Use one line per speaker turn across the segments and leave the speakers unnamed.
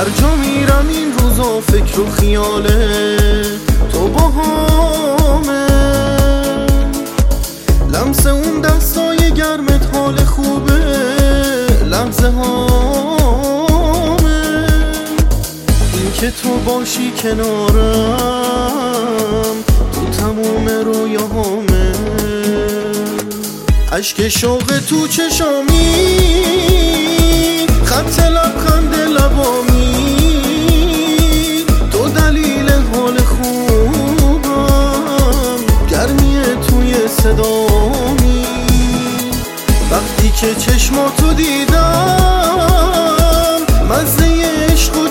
هر جا میرم این روزا فکر و خیاله تو باهامه، لمس اون دستای گرمت حال خوبه، لحظه هامه، این که تو باشی کنارم تو تموم رویاهامه، عشق شوق تو چشامی، خط لبخند لبامی، تو دلیل حال خوبم، گرمی توی صدامی، وقتی که چشماتو دیدم مزه عشقو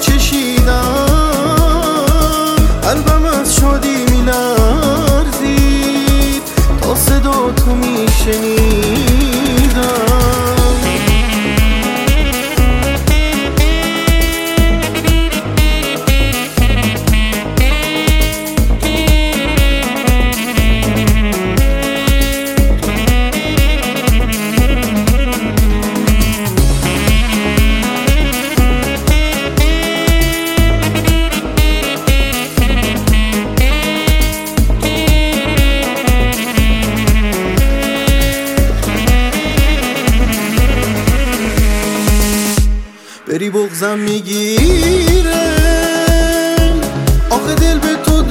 چشیدم، قلبم از شادی میلرزید تا صدا تو میشنیدم. بری بغضم میگیره، آخه دل به تو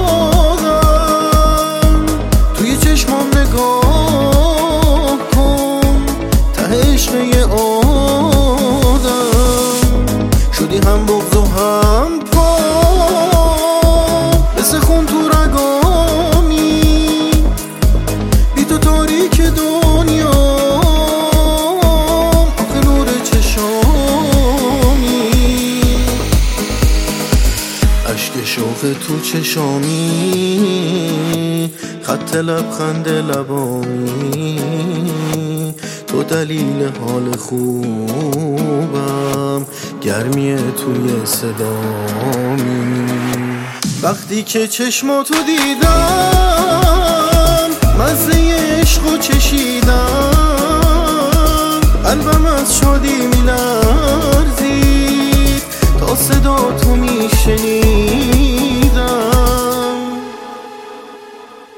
دادم، توی چشمام نگاه کن، ته عشق یه آدم، شدی هم بغض و هم پا، مثل خون تو رگامی، بی تو تاریک دنیا، عشق شوق تو چشامی، خط لبخند لبامی، تو دلیل حال خوبم، گرمی توی صدامی، وقتی که چشماتو دیدم